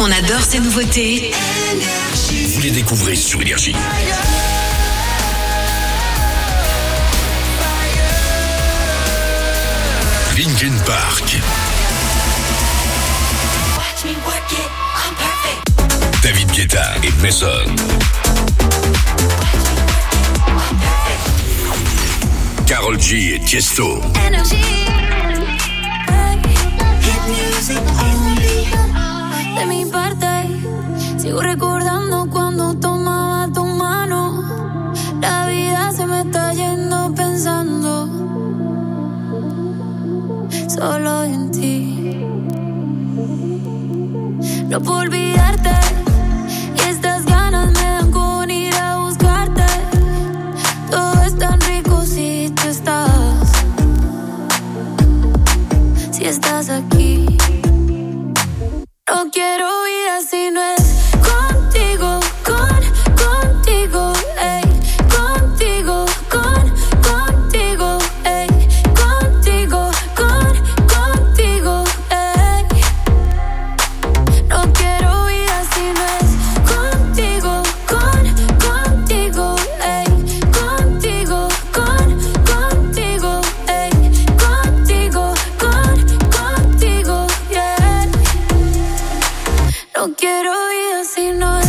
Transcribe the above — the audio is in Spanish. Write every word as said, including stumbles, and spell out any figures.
On adore ces nouveautés. Vous les découvrez sur Énergie. Linkin Park. David Guetta et Mason. Karol G et Tiesto. De mi parte, sigo recordando cuando tomaba tu mano. La vida se me está yendo pensando solo en ti. No puedo olvidarte y estas ganas me dan con ir a buscarte. Todo es tan rico si tú estás, si estás aquí. No quiero vida si no es contigo, con, contigo, ey, contigo, con, contigo, ey, contigo, con, contigo, ey. No quiero vida si no es contigo, con, contigo, ey, contigo, con, contigo, ey, contigo, con, contigo, yeah. No quiero vida si no